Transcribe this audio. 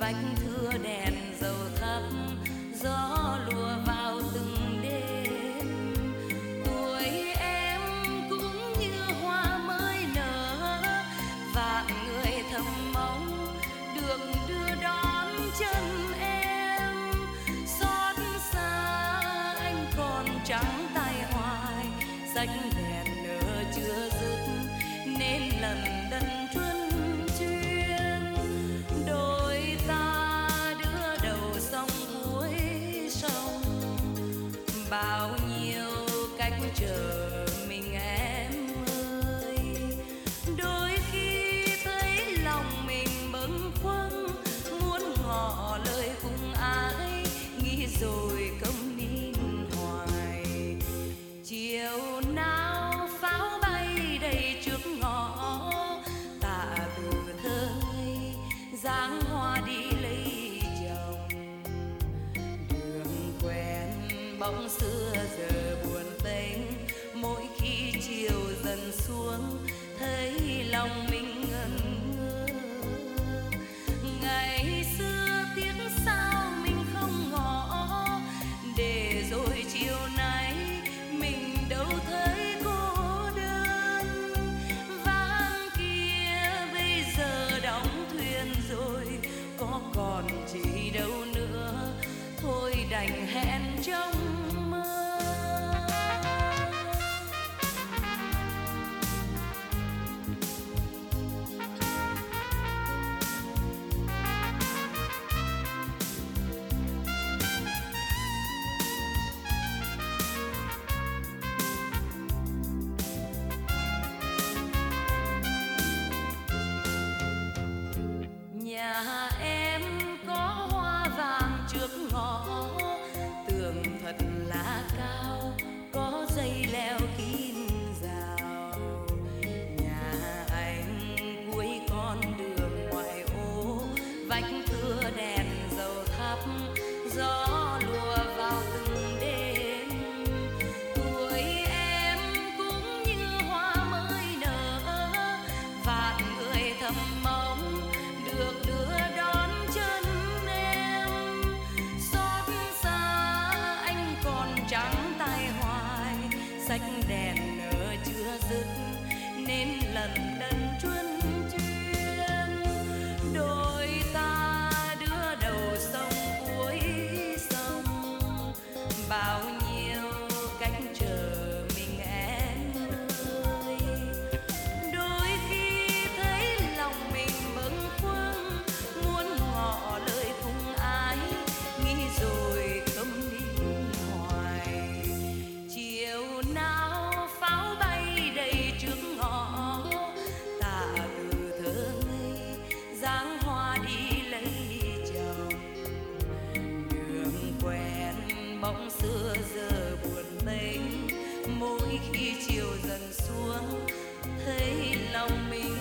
vách thưa đèn dầu thấp, gió lùa vào từng đêm. Tuổi em cũng như hoa mới nở, vạn người thầm mong được đưa đón chân em. Xót xa anh còn trắng tay hoài, rách đèn nở chưa dứt nên lần đần truân chuyên. Đôi ta đưa đầu sông cuối sông, bao nhiêu cách chờ mình em ơi. Đôi khi thấy lòng mình bâng khuâng, muốn ngỏ lời cùng ai, nghĩ rồi câm nín hoài. Chiều nào pháo bay đầy trước ngõ, tạ từ thơ ngây dáng hoa đi lấy chồng. Đường quen bóng xưa giờ buồn tênh, mỗi khi chiều dần xuống thấy lòng mình ngẩn ngơ. Ngày xưa tiếc sao mình không ngỏ, để rồi chiều nay mình đâu thấy cô đơn. Vang kia bây giờ đóng thuyền rồi, có còn gì đâu nữa, thôi đành hẹn trong mơ. Nhà em có hoa vàng trước ngõ, tường thật là cao, có dây leo kín rào. Nhà anh cuối con đường ngoại ô, vách thưa đèn dầu thắp, gió lùa vào từng đêm. Tuổi em cũng như hoa mới nở, vạn người thầm mong được đưa đón chân em. Xót xa anh còn trắng tay hoài, rách đèn nở chưa dứt nên lần lần truân chuyên. Đôi ta đưa đầu sông cuối sông, bao nhiêu cách chờ mình em ơi. Đôi khi thấy lòng mình bâng khuâng, muốn ngỏ lời cùng ai, nghĩ rồi câm nín hoài. Chiều nào pháo bay đầy trước ngõ, tạ từ thơ ngây dáng hoa đi lấy chồng. Đường quen bóng xưa giờ buồn tênh, mỗi khi chiều dần xuống thấy lòng mình